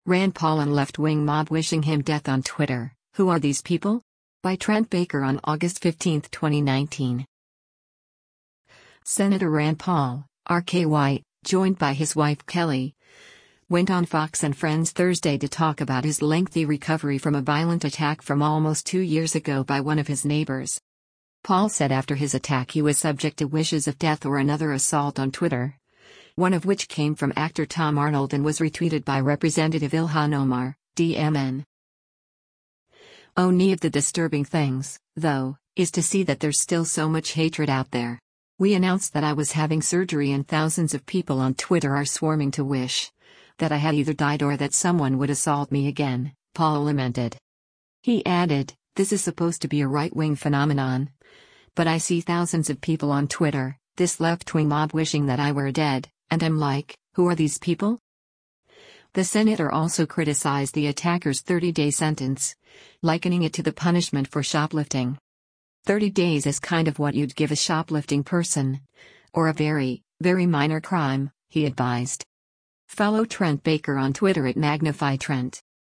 Rand Paul and left-wing mob wishing him death on Twitter. Who are these people? By Trent Baker on August 15, 2019. Senator Rand Paul, RKY, joined by his wife Kelly, went on Fox and Friends Thursday to talk about his lengthy recovery from a violent attack from almost 2 years ago by one of his neighbors. Paul said after his attack he was subject to wishes of death or another assault on Twitter, one of which came from actor Tom Arnold and was retweeted by Representative Ilhan Omar, DMN. Only of the disturbing things, though, is to see that there's still so much hatred out there. We announced that I was having surgery and thousands of people on Twitter are swarming to wish that I had either died or that someone would assault me again, Paul lamented. He added, "This is supposed to be a right-wing phenomenon. But I see thousands of people on Twitter, this left-wing mob wishing that I were dead, and I'm like, who are these people?" The senator also criticized the attacker's 30-day sentence, likening it to the punishment for shoplifting. 30 days is kind of what you'd give a shoplifting person. Or a very, very minor crime, he advised. Follow Trent Baker on Twitter at MagnifyTrent.